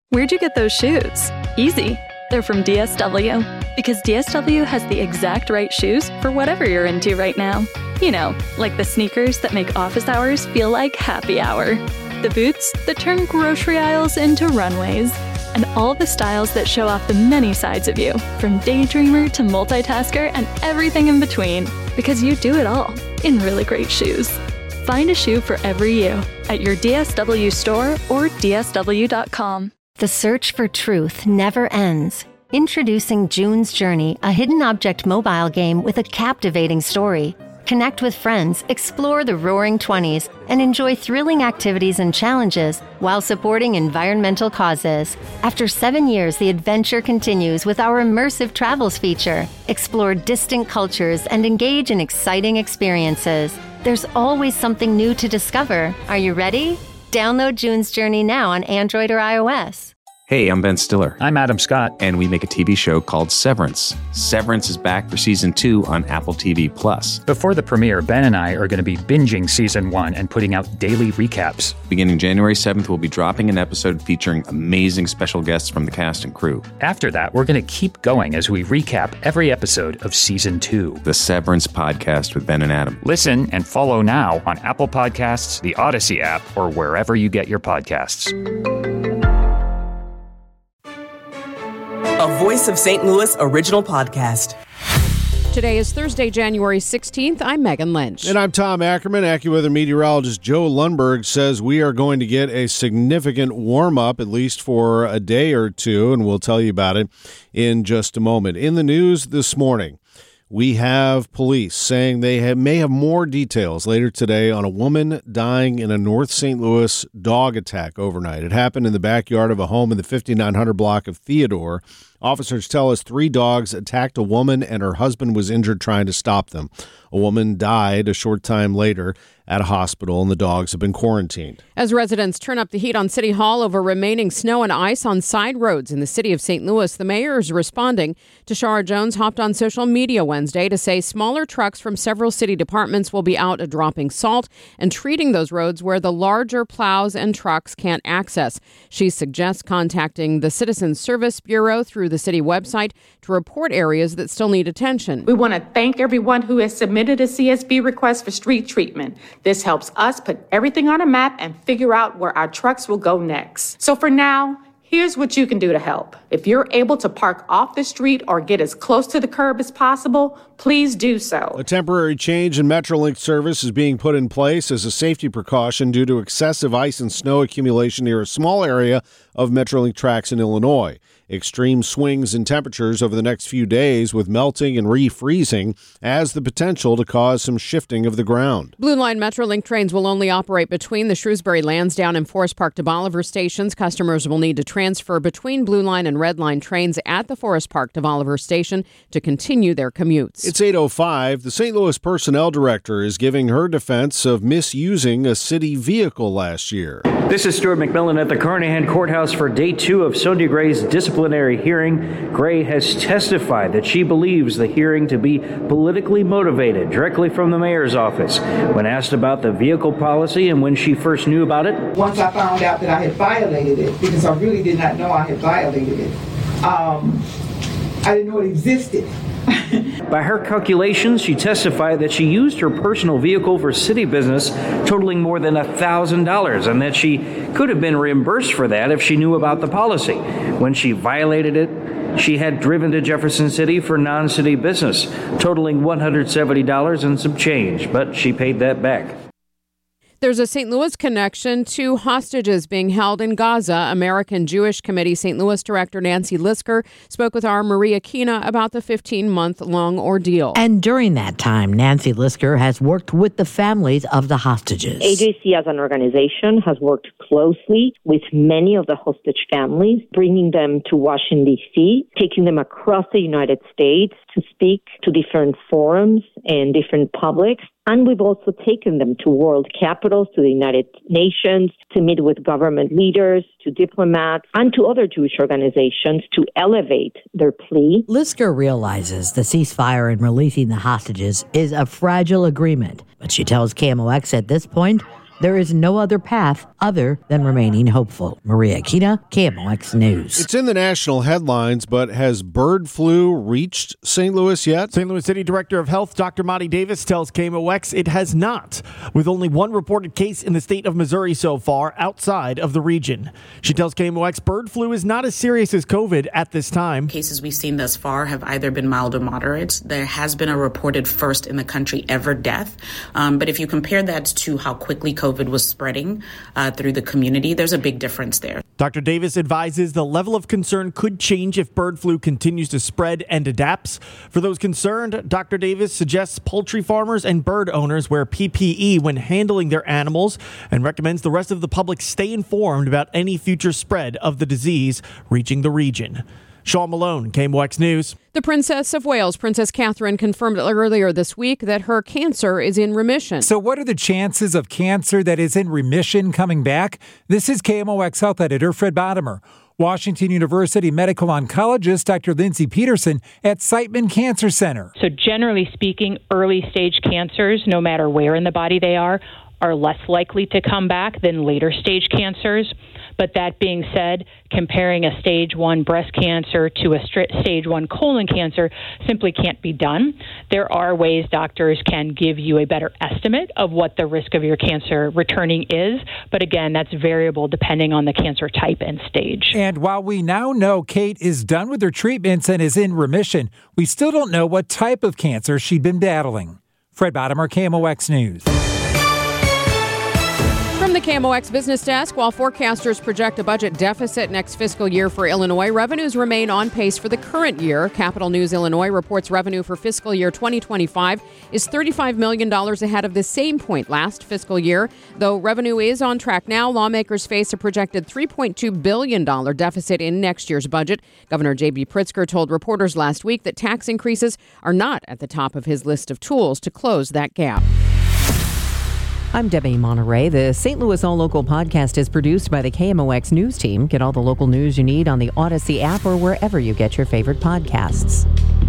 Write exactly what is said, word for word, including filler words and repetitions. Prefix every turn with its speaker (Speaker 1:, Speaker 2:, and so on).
Speaker 1: Where'd you get those shoes? Easy. They're from D S W. Because D S W has the exact right shoes for whatever you're into right now. You know, like the sneakers that make office hours feel like happy hour. The boots that turn grocery aisles into runways. And all the styles that show off the many sides of you, from daydreamer to multitasker and everything in between. Because you do it all in really great shoes. Find a shoe for every you at your D S W store or D S W dot com.
Speaker 2: The search for truth never ends. Introducing June's Journey, a hidden object mobile game with a captivating story. Connect with friends, explore the Roaring Twenties, and enjoy thrilling activities and challenges while supporting environmental causes. After seven years, the adventure continues with our immersive travels feature. Explore distant cultures and engage in exciting experiences. There's always something new to discover. Are you ready? Download June's Journey now on Android or iOS.
Speaker 3: Hey, I'm Ben Stiller.
Speaker 4: I'm Adam Scott.
Speaker 3: And we make a T V show called Severance. Severance is back for season two on Apple T V Plus.
Speaker 4: Before the premiere, Ben and I are going to be binging season one and putting out daily recaps.
Speaker 3: Beginning January seventh, we'll be dropping an episode featuring amazing special guests from the cast and crew.
Speaker 4: After that, we're going to keep going as we recap every episode of season two.
Speaker 3: The Severance Podcast with Ben and Adam.
Speaker 4: Listen and follow now on Apple Podcasts, the Odyssey app, or wherever you get your podcasts.
Speaker 5: A Voice of Saint Louis original podcast.
Speaker 6: Today is Thursday, January sixteenth. I'm Megan Lynch.
Speaker 7: And I'm Tom Ackerman. AccuWeather meteorologist Joe Lundberg says we are going to get a significant warm-up, at least for a day or two, and we'll tell you about it in just a moment. In the news this morning, we have police saying they have, may have more details later today on a woman dying in a North Saint Louis dog attack overnight. It happened in the backyard of a home in the fifty-nine hundred block of Theodore. Officers tell us three dogs attacked a woman and her husband was injured trying to stop them. A woman died a short time later at a hospital, and the dogs have been quarantined.
Speaker 6: As residents turn up the heat on City Hall over remaining snow and ice on side roads in the city of Saint Louis, the mayor is responding. Tashara Jones hopped on social media Wednesday to say smaller trucks from several city departments will be out dropping salt and treating those roads where the larger plows and trucks can't access. She suggests contacting the Citizen Service Bureau through the city website to report areas that still need attention.
Speaker 8: We want to thank everyone who has submitted a C S B request for street treatment. This helps us put everything on a map and figure out where our trucks will go next. So for now, here's what you can do to help. If you're able to park off the street or get as close to the curb as possible, please do so.
Speaker 7: A temporary change in Metrolink service is being put in place as a safety precaution due to excessive ice and snow accumulation near a small area of Metrolink tracks in Illinois. Extreme swings in temperatures over the next few days with melting and refreezing has the potential to cause some shifting of the ground.
Speaker 6: Blue Line Metrolink trains will only operate between the Shrewsbury, Lansdowne, and Forest Park to Bolivar stations. Customers will need to transfer between Blue Line and Red Line trains at the Forest Park to Bolivar station to continue their commutes.
Speaker 7: It's eight oh five. The Saint Louis Personnel Director is giving her defense of misusing a city vehicle last year.
Speaker 9: This is Stuart McMillan at the Carnahan Courthouse for day two of Sonia Gray's disciplinary hearing. Gray has testified that she believes the hearing to be politically motivated, directly from the mayor's office. When asked about the vehicle policy and when she first knew about it,
Speaker 10: once I found out that I had violated it, because I really did not know I had violated it, um, I didn't know it existed.
Speaker 9: By her calculations, she testified that she used her personal vehicle for city business, totaling more than one thousand dollars, and that she could have been reimbursed for that if she knew about the policy. When she violated it, she had driven to Jefferson City for non-city business, totaling one hundred seventy dollars and some change, but she paid that back.
Speaker 6: There's a Saint Louis connection to hostages being held in Gaza. American Jewish Committee Saint Louis Director Nancy Lisker spoke with our Maria Kina about the fifteen-month-long ordeal.
Speaker 11: And during that time, Nancy Lisker has worked with the families of the hostages.
Speaker 12: A J C as an organization has worked closely with many of the hostage families, bringing them to Washington, D C, taking them across the United States to speak to different forums and different publics. And we've also taken them to world capitals, to the United Nations, to meet with government leaders, to diplomats, and to other Jewish organizations to elevate their plea.
Speaker 11: Lisker realizes the ceasefire and releasing the hostages is a fragile agreement, but she tells K M O X at this point, there is no other path other than remaining hopeful. Maria Akita, K M O X News.
Speaker 7: It's in the national headlines, but has bird flu reached Saint Louis yet?
Speaker 13: Saint Louis City Director of Health, Doctor Monty Davis, tells K M O X it has not, with only one reported case in the state of Missouri so far outside of the region. She tells K M O X bird flu is not as serious as COVID at this time.
Speaker 14: Cases we've seen thus far have either been mild or moderate. There has been a reported first in the country ever death. Um, but if you compare that to how quickly COVID was spreading uh, through the community, there's a big difference there.
Speaker 13: Doctor Davis advises the level of concern could change if bird flu continues to spread and adapts. For those concerned, Doctor Davis suggests poultry farmers and bird owners wear P P E when handling their animals and recommends the rest of the public stay informed about any future spread of the disease reaching the region. Sean Malone, K M O X News.
Speaker 6: The Princess of Wales, Princess Catherine, confirmed earlier this week that her cancer is in remission.
Speaker 15: So what are the chances of cancer that is in remission coming back? This is K M O X Health Editor Fred Bodimer. Washington University medical oncologist Doctor Lindsay Peterson at Siteman Cancer Center.
Speaker 16: So generally speaking, early stage cancers, no matter where in the body they are, are less likely to come back than later stage cancers. But that being said, comparing a stage one breast cancer to a stage one colon cancer simply can't be done. There are ways doctors can give you a better estimate of what the risk of your cancer returning is. But again, that's variable depending on the cancer type and stage.
Speaker 15: And while we now know Kate is done with her treatments and is in remission, we still don't know what type of cancer she'd been battling. Fred Bodimer, K M O X News.
Speaker 6: From the K M O X Business Desk, while forecasters project a budget deficit next fiscal year for Illinois, revenues remain on pace for the current year. Capital News Illinois reports revenue for fiscal year twenty twenty-five is thirty-five million dollars ahead of the same point last fiscal year. Though revenue is on track now, lawmakers face a projected three point two billion dollars deficit in next year's budget. Governor J B Pritzker told reporters last week that tax increases are not at the top of his list of tools to close that gap.
Speaker 17: I'm Debbie Monterey. The Saint Louis All Local podcast is produced by the K M O X News team. Get all the local news you need on the Odyssey app or wherever you get your favorite podcasts.